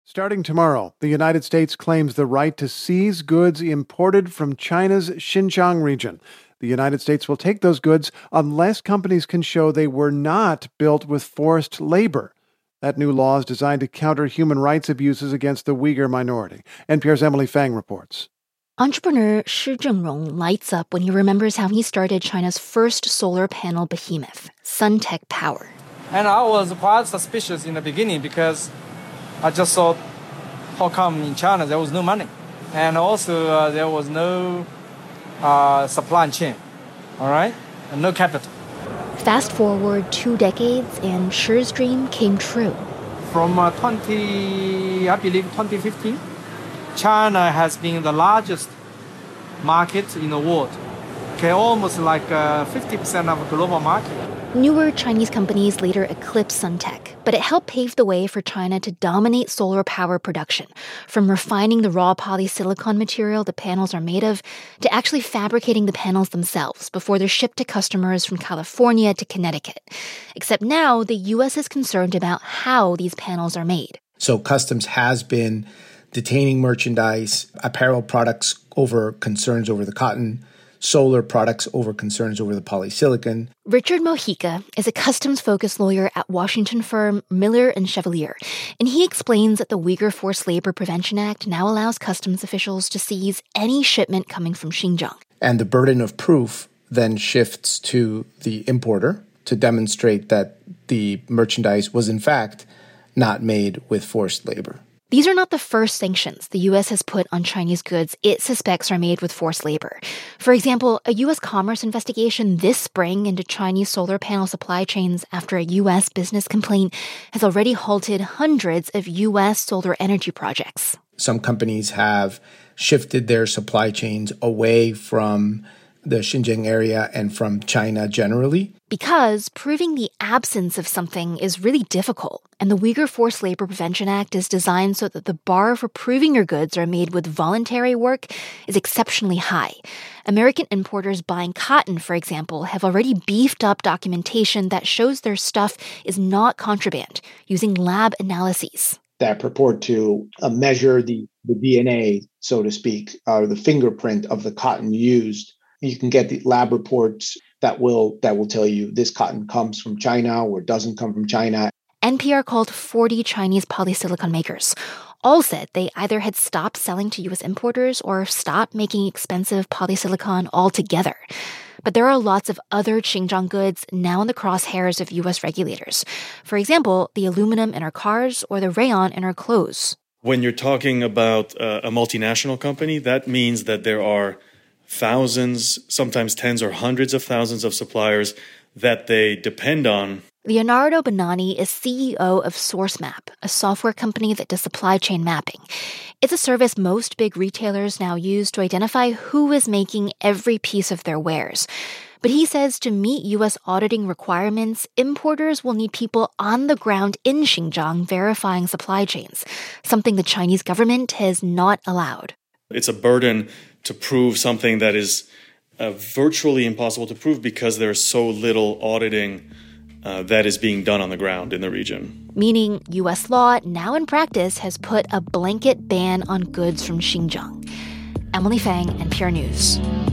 Starting tomorrow, the United States claims the right to seize goods imported from China's Xinjiang region. The United States will take those goods unless companies can show they were not built with forced labor. That new law is designed to counter human rights abuses against the Uyghur minority. NPR's Emily Fang reports. Entrepreneur Shi Zhengrong lights up when he remembers how he started China's first solar panel behemoth, Suntech Power. And I was quite suspicious in the beginning because I just thought, how come in China there was no money? And also there was no supply chain, all right? And no capital. Fast forward 2 decades and Shi's dream came true. From 2015, China has been the largest market in the world. Okay, almost like 50% of the global market. Newer Chinese companies later eclipsed Suntech, but it helped pave the way for China to dominate solar power production, from refining the raw polysilicon material the panels are made of to actually fabricating the panels themselves before they're shipped to customers from California to Connecticut. Except now, the U.S. is concerned about how these panels are made. So Customs has been detaining merchandise, apparel products over concerns over the cotton, solar products over concerns over the polysilicon. Richard Mojica is a customs-focused lawyer at Washington firm Miller & Chevalier, and he explains that the Uyghur Forced Labor Prevention Act now allows customs officials to seize any shipment coming from Xinjiang. And the burden of proof then shifts to the importer to demonstrate that the merchandise was in fact not made with forced labor. These are not the first sanctions the U.S. has put on Chinese goods it suspects are made with forced labor. For example, a U.S. Commerce investigation this spring into Chinese solar panel supply chains after a U.S. business complaint has already halted hundreds of U.S. solar energy projects. Some companies have shifted their supply chains away from the Xinjiang area and from China generally. Because proving the absence of something is really difficult, and the Uyghur Forced Labor Prevention Act is designed so that the bar for proving your goods are made with voluntary work is exceptionally high. American importers buying cotton, for example, have already beefed up documentation that shows their stuff is not contraband, using lab analyses that purport to measure the DNA, so to speak, or the fingerprint of the cotton used. You can get the lab reports that will tell you this cotton comes from China or doesn't come from China. NPR called 40 Chinese polysilicon makers. All said they either had stopped selling to U.S. importers or stopped making expensive polysilicon altogether. But there are lots of other Xinjiang goods now in the crosshairs of U.S. regulators. For example, the aluminum in our cars or the rayon in our clothes. When you're talking about a multinational company, that means that there are thousands, sometimes tens or hundreds of thousands of suppliers that they depend on. Leonardo Bonanni is CEO of SourceMap, a software company that does supply chain mapping. It's a service most big retailers now use to identify who is making every piece of their wares. But he says to meet U.S. auditing requirements, importers will need people on the ground in Xinjiang verifying supply chains, something the Chinese government has not allowed. It's a burden to prove something that is virtually impossible to prove because there's so little auditing that is being done on the ground in the region. Meaning U.S. law, now in practice, has put a blanket ban on goods from Xinjiang. Emily Fang, NPR News.